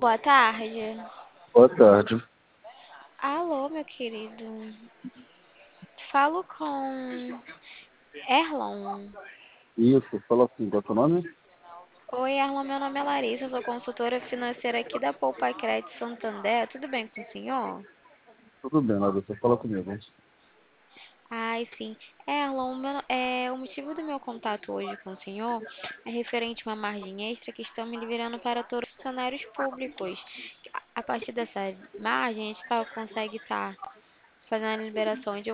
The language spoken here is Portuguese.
Boa tarde. Boa tarde. Alô, meu querido. Falo com Erlon. Isso, fala assim, qual é o teu nome? Oi, Erlon, meu nome é Larissa, sou consultora financeira aqui da Poupa Crédito Santander. Tudo bem com o senhor? Tudo bem, Larissa, fala comigo. Ai, sim. Erlon, o motivo do meu contato hoje com o senhor é referente a uma margem extra que estão me liberando para todos os funcionários públicos. A partir dessa margem, a gente consegue estar fazendo a liberação de